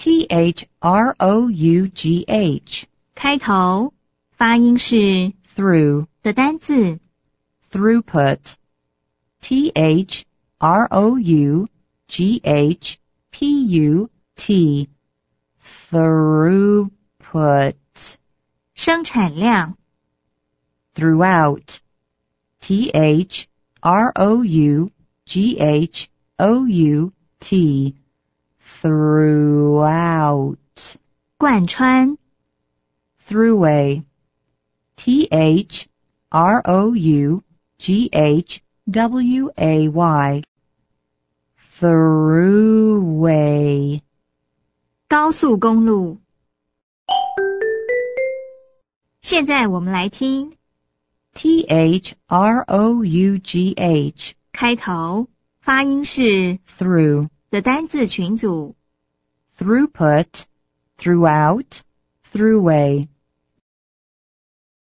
T-H-R-O-U-G-H 开头发音是 through 的单字 throughput T-H-R-O-U-G-H-P-U-T throughput 生产量 throughout T-H-R-O-U-G-H-O-U-T throughout 贯穿 throughway T-H-R-O-U-G-H-W-A-Y throughway 高速公路。现在我们来听 T-H-R-O-U-G-H 开头发音是 through 的单字群组 throughput throughout throughway